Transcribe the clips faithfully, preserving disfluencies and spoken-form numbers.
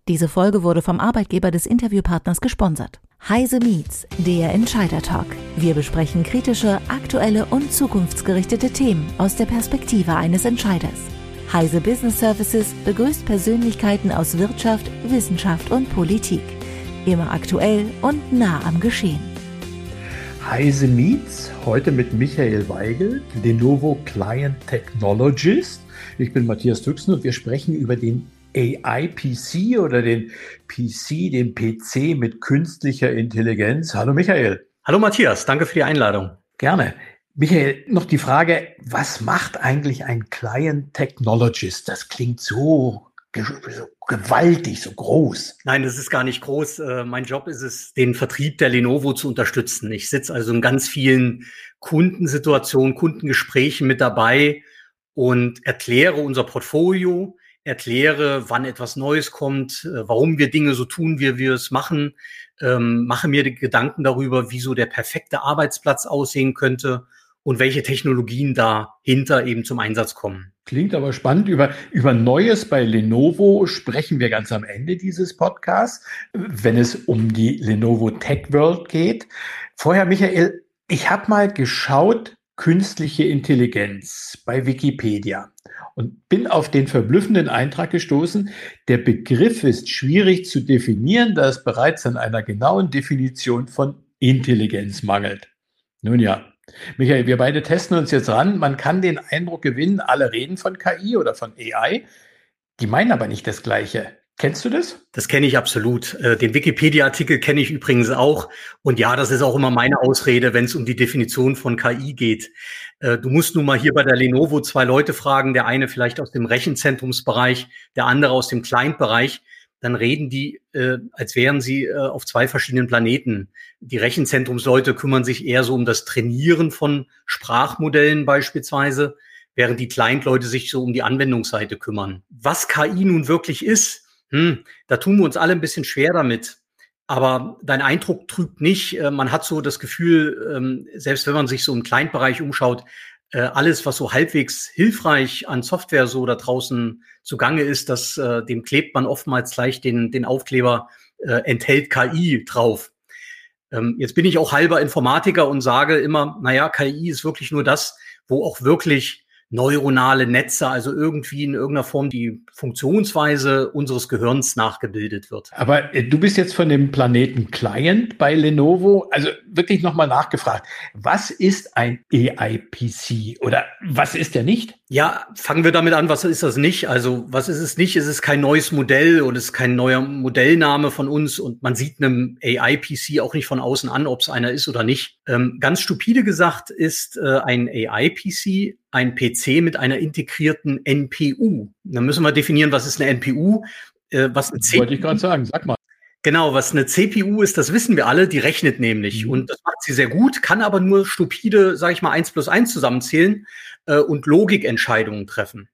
Diese Folge wurde vom Arbeitgeber des Interviewpartners gesponsert. Heise Meets, der Entscheider-Talk. Wir besprechen kritische, aktuelle und zukunftsgerichtete Themen aus der Perspektive eines Entscheiders. Heise Business Services begrüßt Persönlichkeiten aus Wirtschaft, Wissenschaft und Politik. Immer aktuell und nah am Geschehen. Heise Meets, heute mit Michael Weigel, Lenovo Client Technologist. Ich bin Matthias Düxen und wir sprechen über den A I-P C oder den P C, den P C mit künstlicher Intelligenz. Hallo Michael. Hallo Matthias, danke für die Einladung. Gerne. Michael, noch die Frage, was macht eigentlich ein Client Technologist? Das klingt so, so gewaltig, so groß. Nein, das ist gar nicht groß. Äh, mein Job ist es, den Vertrieb der Lenovo zu unterstützen. Ich sitze also in ganz vielen Kundensituationen, Kundengesprächen mit dabei und erkläre unser Portfolio, erkläre, wann etwas Neues kommt, warum wir Dinge so tun, wie wir es machen, ähm, mache mir die Gedanken darüber, wie so der perfekte Arbeitsplatz aussehen könnte und welche Technologien dahinter eben zum Einsatz kommen. Klingt aber spannend. Über, über Neues bei Lenovo sprechen wir ganz am Ende dieses Podcasts, wenn es um die Lenovo Tech World geht. Vorher, Michael, ich habe mal geschaut, künstliche Intelligenz bei Wikipedia. Und bin auf den verblüffenden Eintrag gestoßen, der Begriff ist schwierig zu definieren, da es bereits an einer genauen Definition von Intelligenz mangelt. Nun ja, Michael, wir beide testen uns jetzt ran. Man kann den Eindruck gewinnen, alle reden von K I oder von A I. Die meinen aber nicht das Gleiche. Kennst du das? Das kenne ich absolut. Den Wikipedia-Artikel kenne ich übrigens auch. Und ja, das ist auch immer meine Ausrede, wenn es um die Definition von K I geht. Du musst nun mal hier bei der Lenovo zwei Leute fragen, der eine vielleicht aus dem Rechenzentrumsbereich, der andere aus dem Client-Bereich. Dann reden die, äh, als wären sie äh, auf zwei verschiedenen Planeten. Die Rechenzentrumsleute kümmern sich eher so um das Trainieren von Sprachmodellen beispielsweise, während die Client-Leute sich so um die Anwendungsseite kümmern. Was K I nun wirklich ist, Hm, da tun wir uns alle ein bisschen schwer damit. Aber dein Eindruck trügt nicht. Man hat so das Gefühl, selbst wenn man sich so im Client-Bereich umschaut, alles, was so halbwegs hilfreich an Software so da draußen zugange ist, das, dem klebt man oftmals gleich den, den Aufkleber, enthält K I drauf. Jetzt bin ich auch halber Informatiker und sage immer, naja, K I ist wirklich nur das, wo auch wirklich neuronale Netze, also irgendwie in irgendeiner Form die Funktionsweise unseres Gehirns nachgebildet wird. Aber äh, du bist jetzt von dem Planeten Client bei Lenovo, also wirklich nochmal nachgefragt. Was ist ein A I-P C oder was ist der nicht? Ja, fangen wir damit an, was ist das nicht? Also was ist es nicht? Es ist kein neues Modell und es ist kein neuer Modellname von uns und man sieht einem A I-P C auch nicht von außen an, ob es einer ist oder nicht. Ähm, ganz stupide gesagt ist äh, ein A I-P C ein P C mit einer integrierten N P U. Dann müssen wir definieren, was ist eine N P U? Äh, was eine C P U Wollte ich gerade sagen, sag mal. Genau, was eine C P U ist, das wissen wir alle, die rechnet nämlich. Mhm. Und das macht sie sehr gut, kann aber nur stupide, sage ich mal, eins plus eins zusammenzählen äh, und Logikentscheidungen treffen.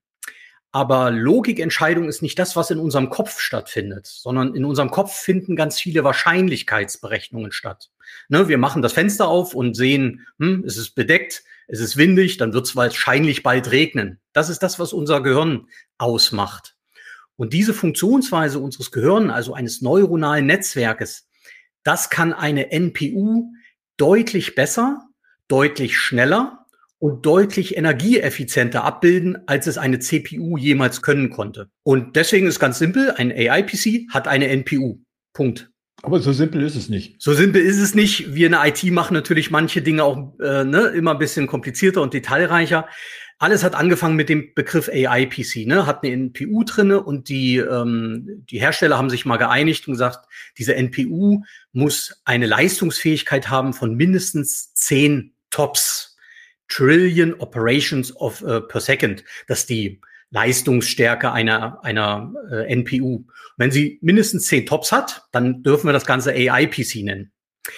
Aber Logikentscheidung ist nicht das, was in unserem Kopf stattfindet, sondern in unserem Kopf finden ganz viele Wahrscheinlichkeitsberechnungen statt. Ne, wir machen das Fenster auf und sehen, hm, es ist bedeckt, es ist windig, dann wird es wahrscheinlich bald regnen. Das ist das, was unser Gehirn ausmacht. Und diese Funktionsweise unseres Gehirns, also eines neuronalen Netzwerkes, das kann eine N P U deutlich besser, deutlich schneller und deutlich energieeffizienter abbilden, als es eine C P U jemals können konnte. Und deswegen ist ganz simpel, ein A I-P C hat eine N P U. Punkt. Aber so simpel ist es nicht. So simpel ist es nicht. Wir in der I T machen natürlich manche Dinge auch äh, ne, immer ein bisschen komplizierter und detailreicher. Alles hat angefangen mit dem Begriff A I-P C, ne, hat eine N P U drinne und die ähm, die Hersteller haben sich mal geeinigt und gesagt, diese N P U muss eine Leistungsfähigkeit haben von mindestens zehn Tops, Trillion Operations of uh, per Second. Das ist die Leistungsstärke einer einer äh, N P U. Wenn sie mindestens zehn Tops hat, dann dürfen wir das Ganze A I-P C nennen.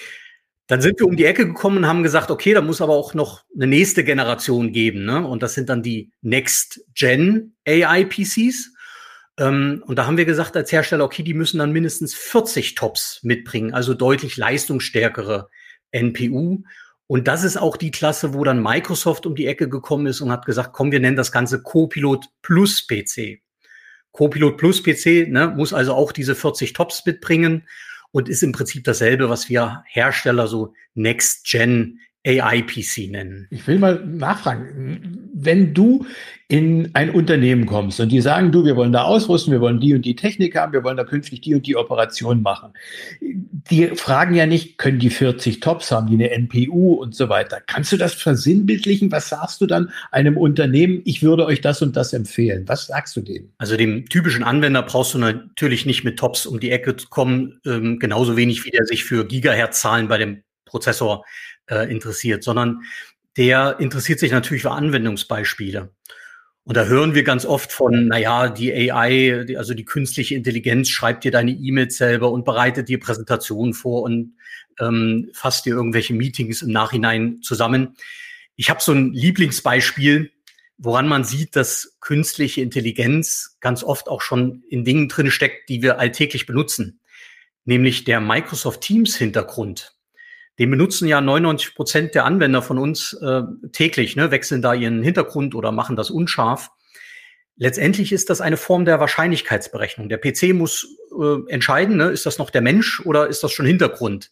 Dann sind wir um die Ecke gekommen und haben gesagt, okay, da muss aber auch noch eine nächste Generation geben, ne? Und das sind dann die Next-Gen A I-P Cs. Ähm, und da haben wir gesagt als Hersteller, okay, die müssen dann mindestens vierzig Tops mitbringen, also deutlich leistungsstärkere N P U. Und das ist auch die Klasse, wo dann Microsoft um die Ecke gekommen ist und hat gesagt, komm, wir nennen das Ganze Copilot Plus P C. Copilot Plus P C, ne, muss also auch diese vierzig Tops mitbringen und ist im Prinzip dasselbe, was wir Hersteller so Next-Gen A I-P C nennen. Ich will mal nachfragen, wenn du in ein Unternehmen kommst und die sagen, du, wir wollen da ausrüsten, wir wollen die und die Technik haben, wir wollen da künftig die und die Operation machen. Die fragen ja nicht, können die vierzig Tops haben, die eine N P U und so weiter. Kannst du das versinnbildlichen? Was sagst du dann einem Unternehmen, ich würde euch das und das empfehlen? Was sagst du denen? Also dem typischen Anwender brauchst du natürlich nicht mit Tops um die Ecke zu kommen, ähm, genauso wenig wie der sich für Gigahertz-Zahlen bei dem Prozessor äh, interessiert, sondern der interessiert sich natürlich für Anwendungsbeispiele. Und da hören wir ganz oft von, naja, die A I, die, also die künstliche Intelligenz schreibt dir deine E-Mails selber und bereitet dir Präsentationen vor und ähm, fasst dir irgendwelche Meetings im Nachhinein zusammen. Ich habe so ein Lieblingsbeispiel, woran man sieht, dass künstliche Intelligenz ganz oft auch schon in Dingen drin steckt, die wir alltäglich benutzen, nämlich der Microsoft Teams-Hintergrund. Den benutzen ja neunundneunzig Prozent der Anwender von uns äh, täglich, ne, wechseln da ihren Hintergrund oder machen das unscharf. Letztendlich ist das eine Form der Wahrscheinlichkeitsberechnung. Der P C muss äh, entscheiden, ne, ist das noch der Mensch oder ist das schon Hintergrund?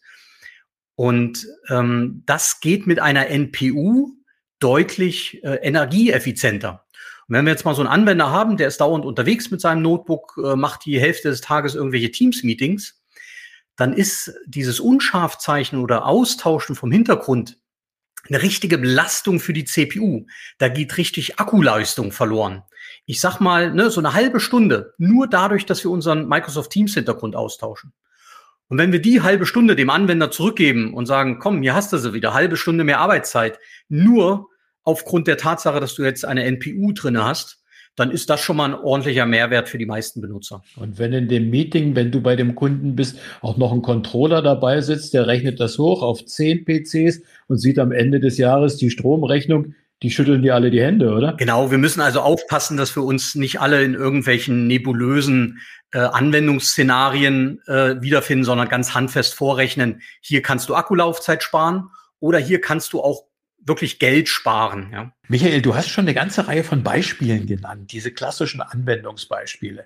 Und ähm, das geht mit einer N P U deutlich äh, energieeffizienter. Und wenn wir jetzt mal so einen Anwender haben, der ist dauernd unterwegs mit seinem Notebook, äh, macht die Hälfte des Tages irgendwelche Teams-Meetings, dann ist dieses Unscharfzeichen oder Austauschen vom Hintergrund eine richtige Belastung für die C P U. Da geht richtig Akkuleistung verloren. Ich sag mal, ne, so eine halbe Stunde, nur dadurch, dass wir unseren Microsoft Teams Hintergrund austauschen. Und wenn wir die halbe Stunde dem Anwender zurückgeben und sagen, komm, hier hast du sie wieder, halbe Stunde mehr Arbeitszeit, nur aufgrund der Tatsache, dass du jetzt eine N P U drinne hast, dann ist das schon mal ein ordentlicher Mehrwert für die meisten Benutzer. Und wenn in dem Meeting, wenn du bei dem Kunden bist, auch noch ein Controller dabei sitzt, der rechnet das hoch auf zehn P Cs und sieht am Ende des Jahres die Stromrechnung, die schütteln dir alle die Hände, oder? Genau, wir müssen also aufpassen, dass wir uns nicht alle in irgendwelchen nebulösen äh, Anwendungsszenarien äh, wiederfinden, sondern ganz handfest vorrechnen. Hier kannst du Akkulaufzeit sparen oder hier kannst du auch wirklich Geld sparen. Ja. Michael, du hast schon eine ganze Reihe von Beispielen genannt, diese klassischen Anwendungsbeispiele.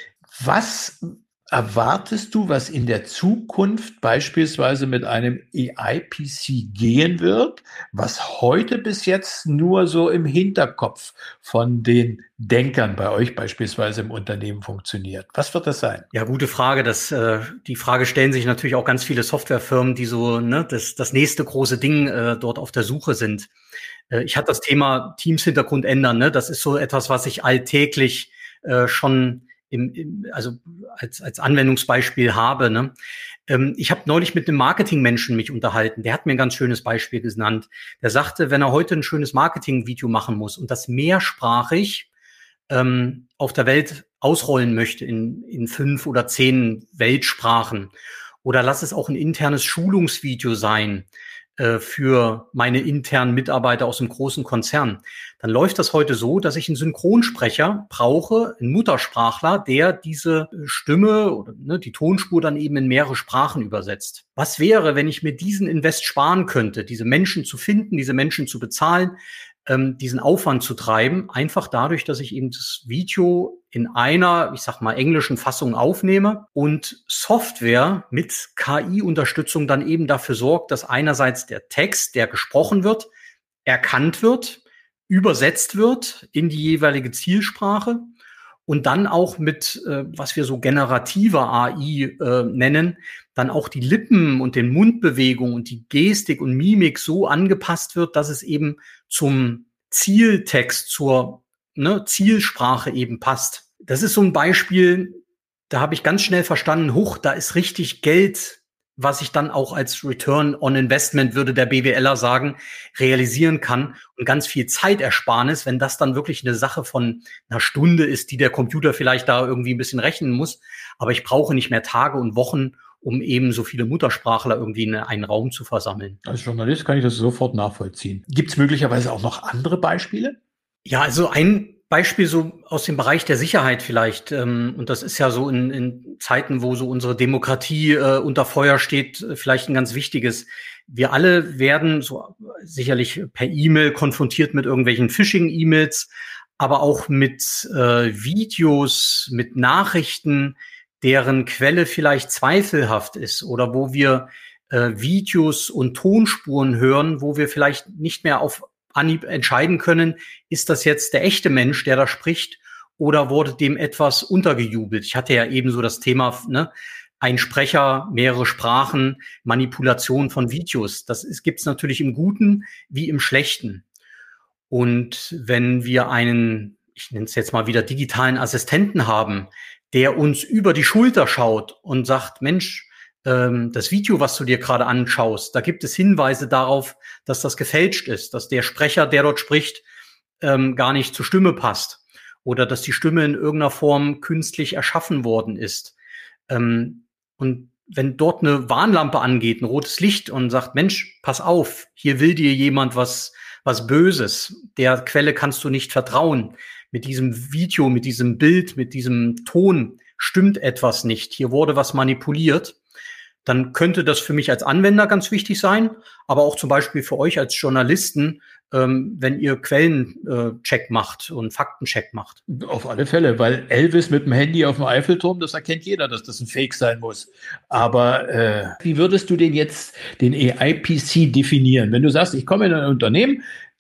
Was erwartest du, was in der Zukunft beispielsweise mit einem A I-P C gehen wird, was heute bis jetzt nur so im Hinterkopf von den Denkern bei euch beispielsweise im Unternehmen funktioniert? Was wird das sein? Ja, gute Frage. Das, äh, die Frage stellen sich natürlich auch ganz viele Softwarefirmen, die so ne, das, das nächste große Ding äh, dort auf der Suche sind. Äh, ich hatte das Thema Teams-Hintergrund ändern. Ne? Das ist so etwas, was ich alltäglich äh, schon Im, im, also als, als Anwendungsbeispiel habe. Ne? Ähm, ich habe neulich mit einem Marketingmenschen mich unterhalten. Der hat mir ein ganz schönes Beispiel genannt. Der sagte, wenn er heute ein schönes Marketingvideo machen muss und das mehrsprachig ähm, auf der Welt ausrollen möchte in, in fünf oder zehn Weltsprachen oder lass es auch ein internes Schulungsvideo sein äh, für meine internen Mitarbeiter aus einem großen Konzern, dann läuft das heute so, dass ich einen Synchronsprecher brauche, einen Muttersprachler, der diese Stimme oder ne, die Tonspur dann eben in mehrere Sprachen übersetzt. Was wäre, wenn ich mir diesen Invest sparen könnte, diese Menschen zu finden, diese Menschen zu bezahlen, ähm, diesen Aufwand zu treiben, einfach dadurch, dass ich eben das Video in einer, ich sag mal, englischen Fassung aufnehme und Software mit K I-Unterstützung dann eben dafür sorgt, dass einerseits der Text, der gesprochen wird, erkannt wird, übersetzt wird in die jeweilige Zielsprache und dann auch mit, äh, was wir so generative A I äh, nennen, dann auch die Lippen und den Mundbewegungen und die Gestik und Mimik so angepasst wird, dass es eben zum Zieltext, zur ne, Zielsprache eben passt. Das ist so ein Beispiel, da habe ich ganz schnell verstanden, huch, da ist richtig Geld, was ich dann auch als Return on Investment, würde der BWLer sagen, realisieren kann und ganz viel Zeitersparnis, wenn das dann wirklich eine Sache von einer Stunde ist, die der Computer vielleicht da irgendwie ein bisschen rechnen muss. Aber ich brauche nicht mehr Tage und Wochen, um eben so viele Muttersprachler irgendwie in einen Raum zu versammeln. Als Journalist kann ich das sofort nachvollziehen. Gibt es möglicherweise auch noch andere Beispiele? Ja, also ein Beispiel so aus dem Bereich der Sicherheit vielleicht. Ähm, und das ist ja so in, in Zeiten, wo so unsere Demokratie äh, unter Feuer steht, vielleicht ein ganz wichtiges. Wir alle werden so sicherlich per E-Mail konfrontiert mit irgendwelchen Phishing-E-Mails. aber auch mit äh, Videos, mit Nachrichten, deren Quelle vielleicht zweifelhaft ist oder wo wir äh, Videos und Tonspuren hören, wo wir vielleicht nicht mehr auf Anhieb entscheiden können, ist das jetzt der echte Mensch, der da spricht, oder wurde dem etwas untergejubelt? Ich hatte ja eben so das Thema, ne, ein Sprecher, mehrere Sprachen, Manipulation von Videos. Das gibt es natürlich im Guten wie im Schlechten. Und wenn wir einen, ich nenne es jetzt mal wieder digitalen Assistenten haben, der uns über die Schulter schaut und sagt, Mensch, ähm, das Video, was du dir gerade anschaust, da gibt es Hinweise darauf, dass das gefälscht ist, dass der Sprecher, der dort spricht, ähm, gar nicht zur Stimme passt oder dass die Stimme in irgendeiner Form künstlich erschaffen worden ist. Ähm, und wenn dort eine Warnlampe angeht, ein rotes Licht und sagt, Mensch, pass auf, hier will dir jemand was was Böses, der Quelle kannst du nicht vertrauen. Mit diesem Video, mit diesem Bild, mit diesem Ton stimmt etwas nicht. Hier wurde was manipuliert. Dann könnte das für mich als Anwender ganz wichtig sein, aber auch zum Beispiel für euch als Journalisten, ähm, wenn ihr Quellencheck macht und Faktencheck macht. Auf alle Fälle, weil Elvis mit dem Handy auf dem Eiffelturm, das erkennt jeder, dass das ein Fake sein muss. Aber äh, wie würdest du den jetzt, den A I P C definieren? Wenn du sagst, ich komme in ein Unternehmen,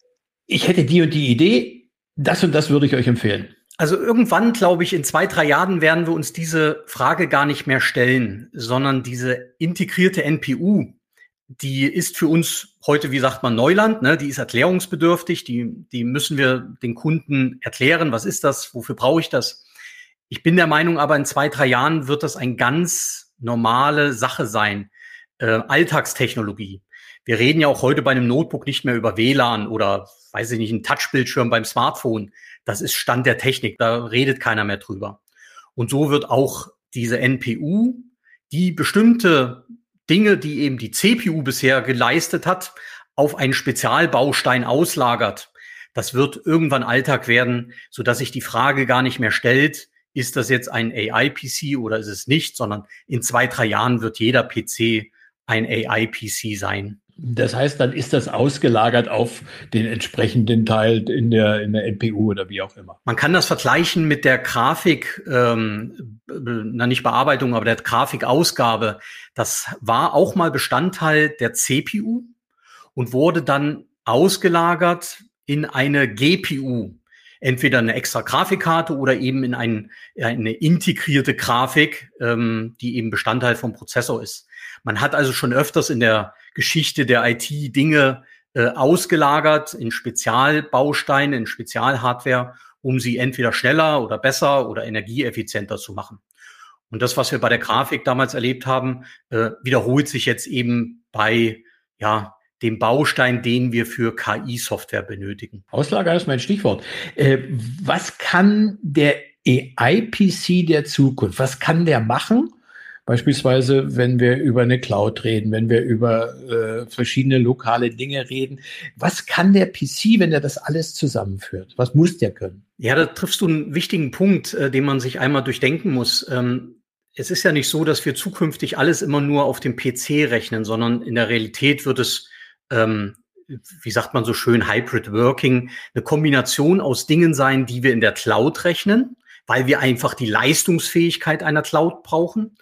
ich hätte die und die Idee, das und das würde ich euch empfehlen. Also irgendwann, glaube ich, in zwei, drei Jahren werden wir uns diese Frage gar nicht mehr stellen, sondern diese integrierte N P U, die ist für uns heute, wie sagt man, Neuland, ne? Die ist erklärungsbedürftig, die, die müssen wir den Kunden erklären, was ist das, wofür brauche ich das? Ich bin der Meinung, aber in zwei, drei Jahren wird das eine ganz normale Sache sein, äh, Alltagstechnologie. Wir reden ja auch heute bei einem Notebook nicht mehr über W L A N oder, weiß ich nicht, einen Touchbildschirm beim Smartphone. Das ist Stand der Technik, da redet keiner mehr drüber. Und so wird auch diese N P U, die bestimmte Dinge, die eben die C P U bisher geleistet hat, auf einen Spezialbaustein auslagert. Das wird irgendwann Alltag werden, sodass sich die Frage gar nicht mehr stellt, ist das jetzt ein A I P C oder ist es nicht, sondern in zwei, drei Jahren wird jeder P C ein A I P C sein. Das heißt, dann ist das ausgelagert auf den entsprechenden Teil in der, in der N P U oder wie auch immer. Man kann das vergleichen mit der Grafik, ähm, na nicht Bearbeitung, aber der Grafikausgabe. Das war auch mal Bestandteil der C P U und wurde dann ausgelagert in eine G P U. Entweder eine extra Grafikkarte oder eben in ein, eine integrierte Grafik, ähm, die eben Bestandteil vom Prozessor ist. Man hat also schon öfters in der Geschichte der I T Dinge äh, ausgelagert in Spezialbausteine, in Spezialhardware, um sie entweder schneller oder besser oder energieeffizienter zu machen. Und das, was wir bei der Grafik damals erlebt haben, äh, wiederholt sich jetzt eben bei ja dem Baustein, den wir für K I-Software benötigen. Auslager ist mein Stichwort. Äh, was kann der A I P C der Zukunft? Was kann der machen? Beispielsweise, wenn wir über eine Cloud reden, wenn wir über äh, verschiedene lokale Dinge reden. Was kann der P C, wenn er das alles zusammenführt? Was muss der können? Ja, da triffst du einen wichtigen Punkt, äh, den man sich einmal durchdenken muss. Ähm, es ist ja nicht so, dass wir zukünftig alles immer nur auf dem P C rechnen, sondern in der Realität wird es, ähm, wie sagt man so schön, Hybrid Working, eine Kombination aus Dingen sein, die wir in der Cloud rechnen, weil wir einfach die Leistungsfähigkeit einer Cloud brauchen.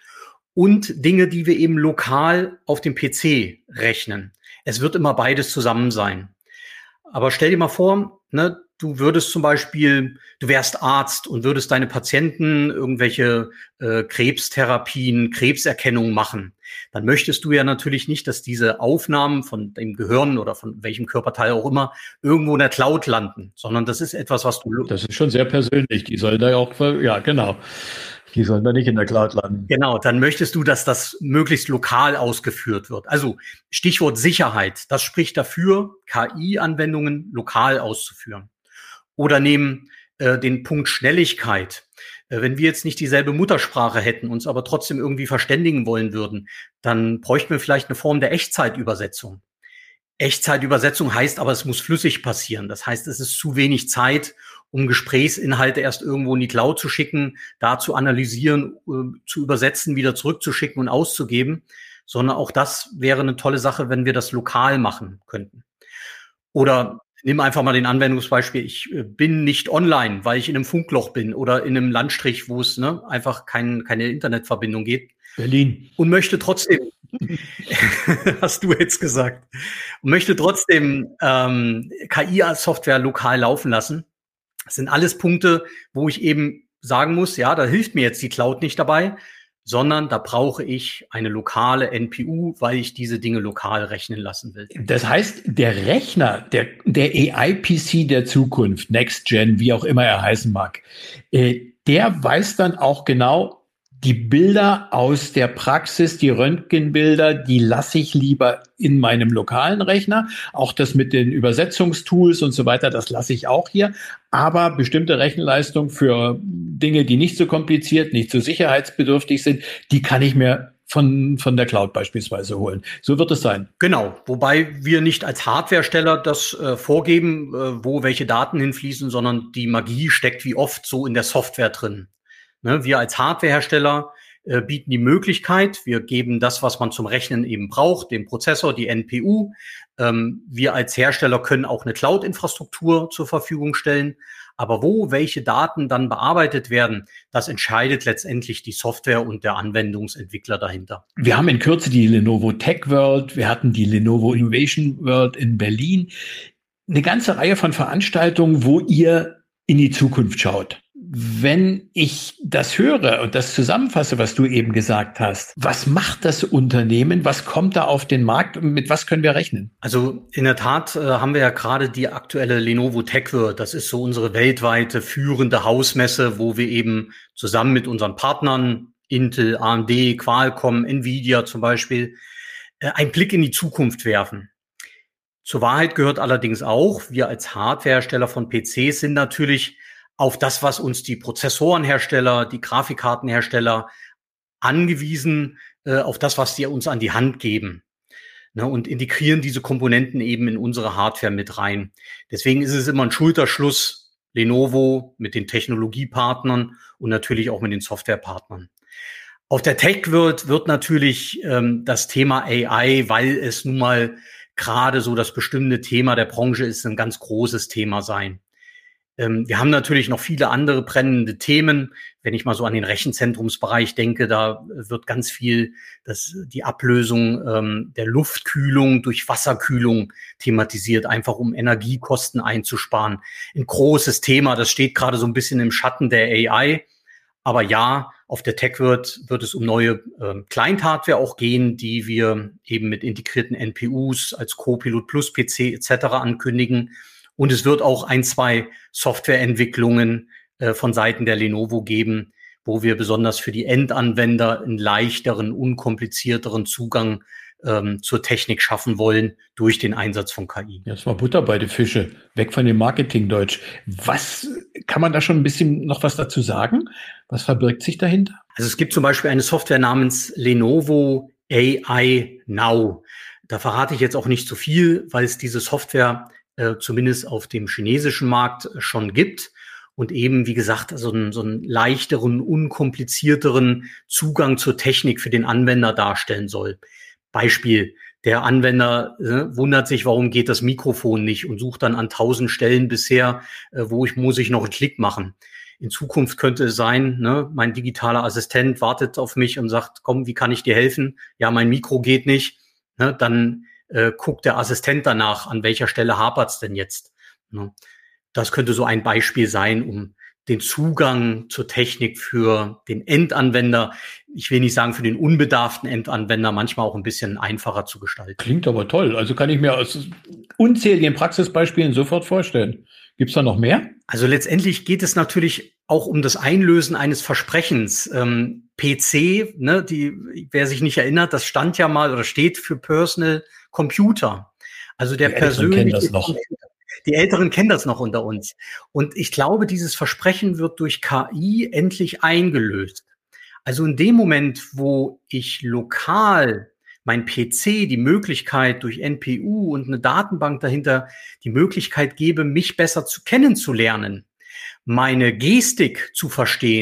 Und Dinge, die wir eben lokal auf dem P C rechnen. Es wird immer beides zusammen sein. Aber stell dir mal vor, ne, du würdest zum Beispiel, du wärst Arzt und würdest deine Patienten irgendwelche äh, Krebstherapien, Krebserkennung machen. Dann möchtest du ja natürlich nicht, dass diese Aufnahmen von dem Gehirn oder von welchem Körperteil auch immer irgendwo in der Cloud landen, sondern das ist etwas, was du... Das ist schon sehr persönlich. Die sollen da auch, ja genau. Die sollen da nicht in der Cloud landen. Genau, dann möchtest du, dass das möglichst lokal ausgeführt wird. Also Stichwort Sicherheit, das spricht dafür, K I-Anwendungen lokal auszuführen. Oder nehmen äh, den Punkt Schnelligkeit. Äh, wenn wir jetzt nicht dieselbe Muttersprache hätten, uns aber trotzdem irgendwie verständigen wollen würden, dann bräuchten wir vielleicht eine Form der Echtzeitübersetzung. Echtzeitübersetzung heißt aber, es muss flüssig passieren. Das heißt, es ist zu wenig Zeit, um Gesprächsinhalte erst irgendwo in die Cloud zu schicken, da zu analysieren, äh, zu übersetzen, wieder zurückzuschicken und auszugeben, sondern auch das wäre eine tolle Sache, wenn wir das lokal machen könnten. Oder nimm einfach mal den Anwendungsbeispiel. Ich äh, bin nicht online, weil ich in einem Funkloch bin oder in einem Landstrich, wo es ne, einfach kein, keine Internetverbindung geht. Berlin. Und möchte trotzdem, hast du jetzt gesagt, und möchte trotzdem ähm, K I-Software lokal laufen lassen. Das sind alles Punkte, wo ich eben sagen muss, ja, da hilft mir jetzt die Cloud nicht dabei, sondern da brauche ich eine lokale N P U, weil ich diese Dinge lokal rechnen lassen will. Das heißt, der Rechner, der, der A I-P C der Zukunft, Next Gen, wie auch immer er heißen mag, äh, der weiß dann auch genau, die Bilder aus der Praxis, die Röntgenbilder, die lasse ich lieber in meinem lokalen Rechner. Auch das mit den Übersetzungstools und so weiter, das lasse ich auch hier. Aber bestimmte Rechenleistung für Dinge, die nicht so kompliziert, nicht so sicherheitsbedürftig sind, die kann ich mir von, von der Cloud beispielsweise holen. So wird es sein. Genau, wobei wir nicht als Hardwaresteller das äh, vorgeben, äh, wo welche Daten hinfließen, sondern die Magie steckt wie oft so in der Software drin. Ne, wir als Hardwarehersteller äh, bieten die Möglichkeit, wir geben das, was man zum Rechnen eben braucht, den Prozessor, die N P U. Ähm, wir als Hersteller können auch eine Cloud-Infrastruktur zur Verfügung stellen. Aber wo welche Daten dann bearbeitet werden, das entscheidet letztendlich die Software und der Anwendungsentwickler dahinter. Wir haben in Kürze die Lenovo Tech World, wir hatten die Lenovo Innovation World in Berlin. Eine ganze Reihe von Veranstaltungen, wo ihr in die Zukunft schaut. Wenn ich das höre und das zusammenfasse, was du eben gesagt hast, was macht das Unternehmen? Was kommt da auf den Markt und mit was können wir rechnen? Also in der Tat äh, haben wir ja gerade die aktuelle Lenovo Tech World. Das ist so unsere weltweite führende Hausmesse, wo wir eben zusammen mit unseren Partnern, Intel, A M D, Qualcomm, Nvidia zum Beispiel, äh, einen Blick in die Zukunft werfen. Zur Wahrheit gehört allerdings auch, wir als Hardwarehersteller von P Cs sind natürlich auf das, was uns die Prozessorenhersteller, die Grafikkartenhersteller angewiesen, äh, auf das, was die uns an die Hand geben. Ne, und integrieren diese Komponenten eben in unsere Hardware mit rein. Deswegen ist es immer ein Schulterschluss, Lenovo mit den Technologiepartnern und natürlich auch mit den Softwarepartnern. Auf der Tech World wird natürlich ähm, das Thema A I, weil es nun mal gerade so das bestimmte Thema der Branche ist, ein ganz großes Thema sein. Ähm, wir haben natürlich noch viele andere brennende Themen. Wenn ich mal so an den Rechenzentrumsbereich denke, da wird ganz viel das, die Ablösung ähm, der Luftkühlung durch Wasserkühlung thematisiert, einfach um Energiekosten einzusparen. Ein großes Thema, das steht gerade so ein bisschen im Schatten der A I. Aber ja, auf der Tech wird, wird es um neue äh, Client-Hardware auch gehen, die wir eben mit integrierten N P Us als Copilot Plus P C et cetera ankündigen. Und es wird auch ein, zwei Softwareentwicklungen äh, von Seiten der Lenovo geben, wo wir besonders für die Endanwender einen leichteren, unkomplizierteren Zugang ähm, zur Technik schaffen wollen durch den Einsatz von K I. Jetzt mal Butter bei die Fische, weg von dem Marketingdeutsch. Was kann man da schon ein bisschen noch was dazu sagen? Was verbirgt sich dahinter? Also es gibt zum Beispiel eine Software namens Lenovo A I Now. Da verrate ich jetzt auch nicht so viel, weil es diese Software äh, zumindest auf dem chinesischen Markt schon gibt und eben, wie gesagt, so einen, so einen leichteren, unkomplizierteren Zugang zur Technik für den Anwender darstellen soll. Beispiel, der Anwender äh, wundert sich, warum geht das Mikrofon nicht und sucht dann an tausend Stellen bisher, äh, wo ich muss ich noch einen Klick machen. In Zukunft könnte es sein, ne, mein digitaler Assistent wartet auf mich und sagt, komm, wie kann ich dir helfen? Ja, mein Mikro geht nicht. Ne, dann äh, guckt der Assistent danach, an welcher Stelle hapert's denn jetzt. Ne? Das könnte so ein Beispiel sein, um den Zugang zur Technik für den Endanwender, ich will nicht sagen für den unbedarften Endanwender, manchmal auch ein bisschen einfacher zu gestalten. Klingt aber toll. Also kann ich mir aus unzähligen Praxisbeispielen sofort vorstellen. Gibt's da noch mehr? Also letztendlich geht es natürlich auch um das Einlösen eines Versprechens. Ähm, P C, ne, die, wer sich nicht erinnert, das stand ja mal oder steht für Personal Computer. Also der persönliche Computer. Die Älteren kennen das noch unter uns. Und ich glaube, dieses Versprechen wird durch K I endlich eingelöst. Also in dem Moment, wo ich lokal mein P C die Möglichkeit durch N P U und eine Datenbank dahinter die Möglichkeit gebe, mich besser zu kennenzulernen, meine Gestik zu verstehen,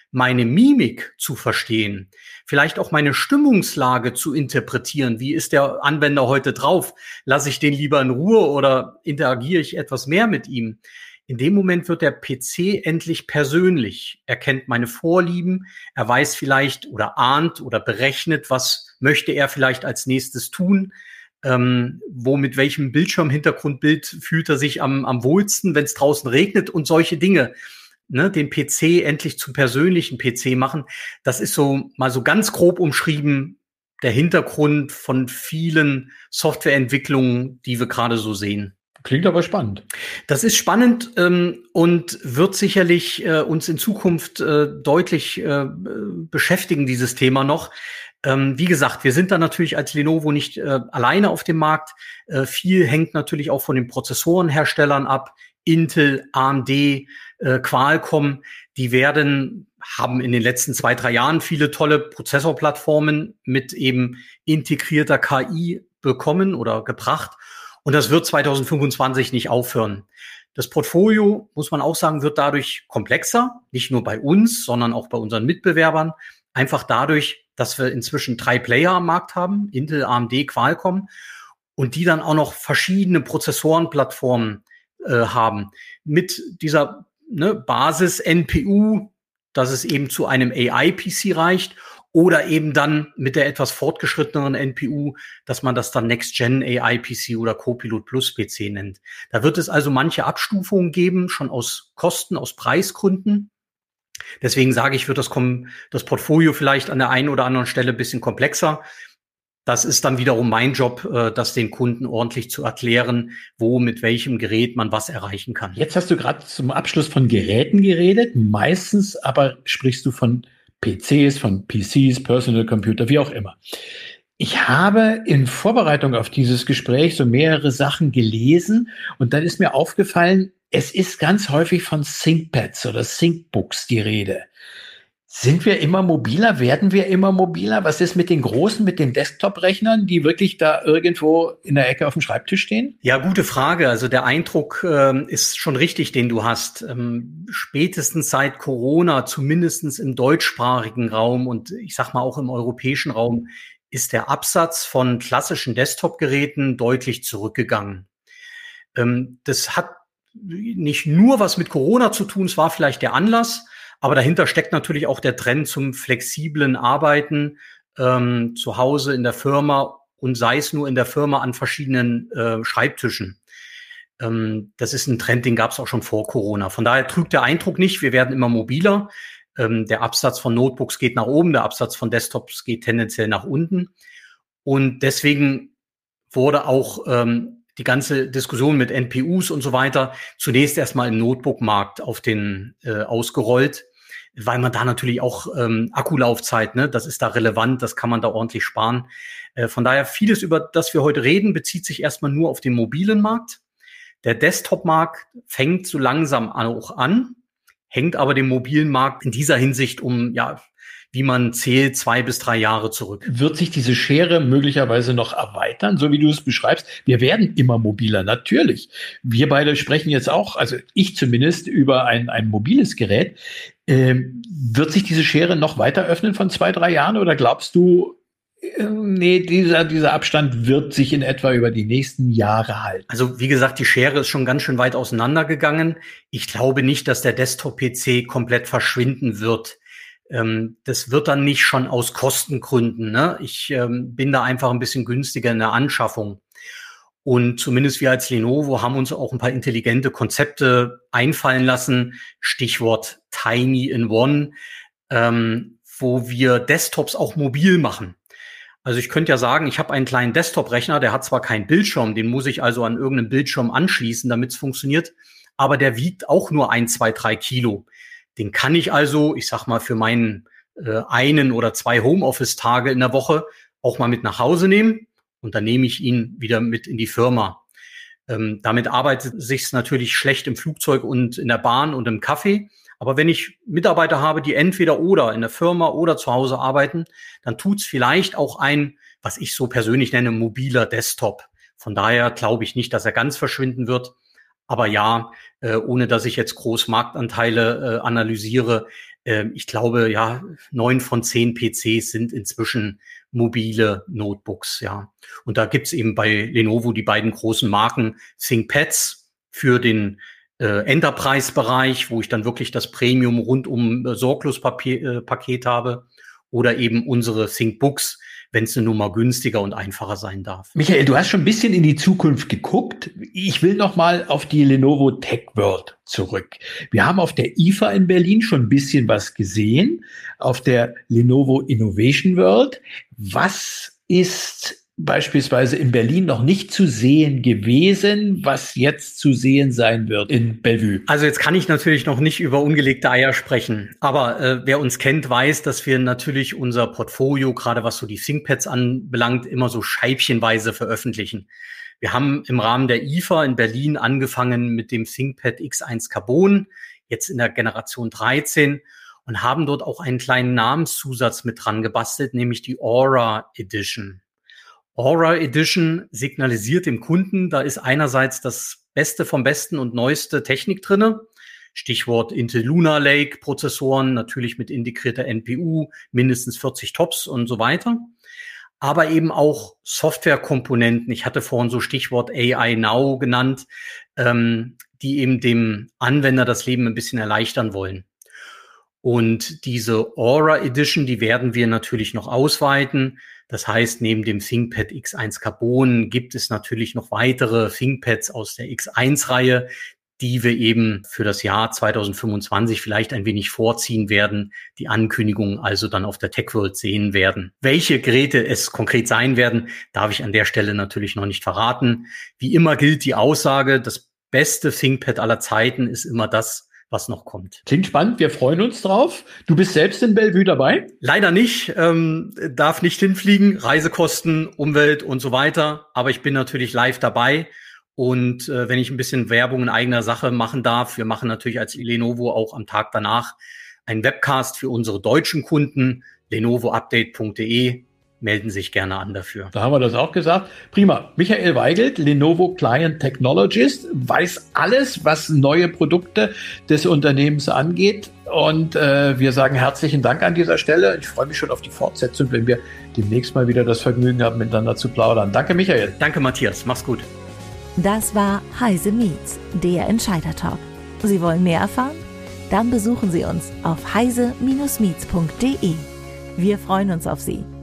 meine Mimik zu verstehen, vielleicht auch meine Stimmungslage zu interpretieren. Wie ist der Anwender heute drauf? Lasse ich den lieber in Ruhe oder interagiere ich etwas mehr mit ihm? In dem Moment wird der P C endlich persönlich. Er kennt meine Vorlieben, er weiß vielleicht oder ahnt oder berechnet, was möchte er vielleicht als nächstes tun. Ähm, wo mit welchem Bildschirmhintergrundbild fühlt er sich am, am wohlsten, wenn es draußen regnet und solche Dinge. Ne, den P C endlich zum persönlichen P C machen. Das ist so mal so ganz grob umschrieben der Hintergrund von vielen Softwareentwicklungen, die wir gerade so sehen. Klingt aber spannend. Das ist spannend ähm, und wird sicherlich äh, uns in Zukunft äh, deutlich äh, beschäftigen, dieses Thema noch. Ähm, wie gesagt, wir sind da natürlich als Lenovo nicht äh, alleine auf dem Markt. Äh, viel hängt natürlich auch von den Prozessorenherstellern ab. Intel, A M D, äh, Qualcomm, die werden, haben in den letzten zwei, drei Jahren viele tolle Prozessorplattformen mit eben integrierter K I bekommen oder gebracht. Und das wird zwanzig fünfundzwanzig nicht aufhören. Das Portfolio, muss man auch sagen, wird dadurch komplexer. Nicht nur bei uns, sondern auch bei unseren Mitbewerbern. Einfach dadurch, dass wir inzwischen drei Player am Markt haben. Intel, A M D, Qualcomm. Und die dann auch noch verschiedene Prozessorenplattformen äh, haben. Mit dieser ne, Basis N P U, dass es eben zu einem A I-P C reicht. Oder eben dann mit der etwas fortgeschritteneren N P U, dass man das dann Next-Gen A I-P C oder Copilot Plus P C nennt. Da wird es also manche Abstufungen geben, schon aus Kosten, aus Preisgründen. Deswegen sage ich, wird das, das Portfolio vielleicht an der einen oder anderen Stelle ein bisschen komplexer. Das ist dann wiederum mein Job, das den Kunden ordentlich zu erklären, wo mit welchem Gerät man was erreichen kann. Jetzt hast du gerade zum Abschluss von Geräten geredet. Meistens aber sprichst du von P Cs, von P Cs, Personal Computer, wie auch immer. Ich habe in Vorbereitung auf dieses Gespräch so mehrere Sachen gelesen und dann ist mir aufgefallen, es ist ganz häufig von ThinkPads oder ThinkBooks die Rede. Sind wir immer mobiler? Werden wir immer mobiler? Was ist mit den großen, mit den Desktop-Rechnern, die wirklich da irgendwo in der Ecke auf dem Schreibtisch stehen? Ja, gute Frage. Also der Eindruck ähm, ist schon richtig, den du hast. Ähm, spätestens seit Corona, zumindestens im deutschsprachigen Raum und ich sag mal auch im europäischen Raum, ist der Absatz von klassischen Desktop-Geräten deutlich zurückgegangen. Ähm, das hat nicht nur was mit Corona zu tun, es war vielleicht der Anlass, aber dahinter steckt natürlich auch der Trend zum flexiblen Arbeiten ähm, zu Hause in der Firma und sei es nur in der Firma an verschiedenen äh, Schreibtischen. Ähm, das ist ein Trend, den gab es auch schon vor Corona. Von daher trügt der Eindruck nicht, wir werden immer mobiler. Ähm, der Absatz von Notebooks geht nach oben, der Absatz von Desktops geht tendenziell nach unten. Und deswegen wurde auch ähm, die ganze Diskussion mit N P Us und so weiter zunächst erstmal im Notebook-Markt auf den äh, ausgerollt, weil man da natürlich auch ähm, Akkulaufzeit, ne, das ist da relevant, das kann man da ordentlich sparen. Äh, von daher vieles, über das wir heute reden, bezieht sich erstmal nur auf den mobilen Markt. Der Desktop-Markt fängt so langsam auch an, hängt aber dem mobilen Markt in dieser Hinsicht um, ja, wie man zählt, zwei bis drei Jahre zurück. Wird sich diese Schere möglicherweise noch erweitern, so wie du es beschreibst? Wir werden immer mobiler, natürlich. Wir beide sprechen jetzt auch, also ich zumindest, über ein, ein mobiles Gerät. Ähm, wird sich diese Schere noch weiter öffnen von zwei, drei Jahren oder glaubst du, äh, nee, dieser, dieser Abstand wird sich in etwa über die nächsten Jahre halten? Also wie gesagt, die Schere ist schon ganz schön weit auseinandergegangen. Ich glaube nicht, dass der Desktop-P C komplett verschwinden wird. Das wird dann nicht schon aus Kostengründen. Ne? Ich ähm, bin da einfach ein bisschen günstiger in der Anschaffung. Und zumindest wir als Lenovo haben uns auch ein paar intelligente Konzepte einfallen lassen. Stichwort Tiny in One, ähm, wo wir Desktops auch mobil machen. Also ich könnte ja sagen, ich habe einen kleinen Desktop-Rechner, der hat zwar keinen Bildschirm, den muss ich also an irgendeinen Bildschirm anschließen, damit es funktioniert, aber der wiegt auch nur ein, zwei, drei Kilo. Den kann ich also, ich sag mal, für meinen äh, einen oder zwei Homeoffice-Tage in der Woche auch mal mit nach Hause nehmen und dann nehme ich ihn wieder mit in die Firma. Ähm, damit arbeitet sich's natürlich schlecht im Flugzeug und in der Bahn und im Café. Aber wenn ich Mitarbeiter habe, die entweder oder in der Firma oder zu Hause arbeiten, dann tut's vielleicht auch ein, was ich so persönlich nenne, mobiler Desktop. Von daher glaube ich nicht, dass er ganz verschwinden wird. Aber ja, äh, ohne dass ich jetzt groß Marktanteile äh, analysiere, äh, ich glaube, ja, neun von zehn P Cs sind inzwischen mobile Notebooks, ja. Und da gibt's eben bei Lenovo die beiden großen Marken ThinkPads für den äh, Enterprise-Bereich, wo ich dann wirklich das Premium rundum äh, Sorglos-Paket äh, habe, oder eben unsere ThinkBooks, wenn es eine Nummer günstiger und einfacher sein darf. Michael, du hast schon ein bisschen in die Zukunft geguckt. Ich will noch mal auf die Lenovo Tech World zurück. Wir haben auf der I F A in Berlin schon ein bisschen was gesehen, auf der Lenovo Innovation World. Was ist beispielsweise in Berlin noch nicht zu sehen gewesen, was jetzt zu sehen sein wird in Bellevue? Also jetzt kann ich natürlich noch nicht über ungelegte Eier sprechen, aber äh, wer uns kennt, weiß, dass wir natürlich unser Portfolio, gerade was so die ThinkPads anbelangt, immer so scheibchenweise veröffentlichen. Wir haben im Rahmen der I F A in Berlin angefangen mit dem ThinkPad X eins Carbon, jetzt in der Generation dreizehn, und haben dort auch einen kleinen Namenszusatz mit dran gebastelt, nämlich die Aura Edition. Aura Edition signalisiert dem Kunden, da ist einerseits das Beste vom Besten und neueste Technik drinne. Stichwort Intel Lunar Lake Prozessoren, natürlich mit integrierter N P U, mindestens vierzig Tops und so weiter. Aber eben auch Softwarekomponenten. Ich hatte vorhin so Stichwort A I Now genannt, ähm, die eben dem Anwender das Leben ein bisschen erleichtern wollen. Und diese Aura Edition, die werden wir natürlich noch ausweiten. Das heißt, neben dem ThinkPad X eins Carbon gibt es natürlich noch weitere ThinkPads aus der X eins Reihe, die wir eben für das Jahr zwanzig fünfundzwanzig vielleicht ein wenig vorziehen werden, die Ankündigungen also dann auf der Tech World sehen werden. Welche Geräte es konkret sein werden, darf ich an der Stelle natürlich noch nicht verraten. Wie immer gilt die Aussage, das beste ThinkPad aller Zeiten ist immer das, was noch kommt. Klingt spannend, wir freuen uns drauf. Du bist selbst in Bellevue dabei? Leider nicht, ähm, darf nicht hinfliegen, Reisekosten, Umwelt und so weiter. Aber ich bin natürlich live dabei. Und äh, wenn ich ein bisschen Werbung in eigener Sache machen darf, wir machen natürlich als Lenovo auch am Tag danach einen Webcast für unsere deutschen Kunden, lenovo update punkt de. Melden sich gerne an dafür. Da haben wir das auch gesagt. Prima. Michael Weigelt, Lenovo Client Technologist, weiß alles, was neue Produkte des Unternehmens angeht. Und äh, wir sagen herzlichen Dank an dieser Stelle. Ich freue mich schon auf die Fortsetzung, wenn wir demnächst mal wieder das Vergnügen haben, miteinander zu plaudern. Danke, Michael. Danke, Matthias. Mach's gut. Das war Heise Meets, der Entscheider-Talk. Sie wollen mehr erfahren? Dann besuchen Sie uns auf heise Bindestrich meets punkt de. Wir freuen uns auf Sie.